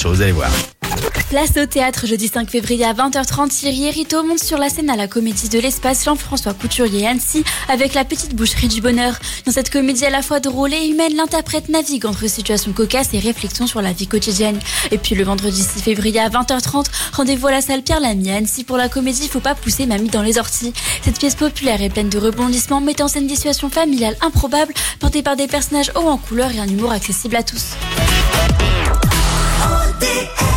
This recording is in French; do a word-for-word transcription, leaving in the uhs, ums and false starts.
Vous allez voir. Place au théâtre jeudi cinq février à vingt heures trente. Thierry Hériteau monte sur la scène à la Comédie de l'Espace Jean-François Couturier Annecy avec La Petite Boucherie du Bonheur. Dans cette comédie à la fois drôle et humaine, l'interprète navigue entre situations cocasses et réflexions sur la vie quotidienne. Et puis le vendredi six février à vingt heures trente, rendez-vous à la salle Pierre Lamy à Annecy pour la comédie Faut pas pousser mamie dans les orties. Cette pièce populaire est pleine de rebondissements, mettant en scène des situations familiales improbables, portées par des personnages hauts en couleur et un humour accessible à tous. O D S